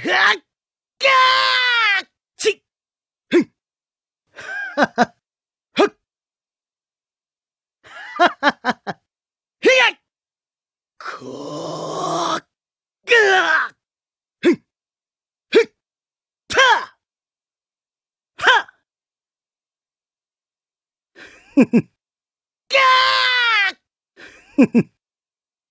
っぎゃーちふんはははっはははひやっこーぐーふんふっぱはふふぎゃー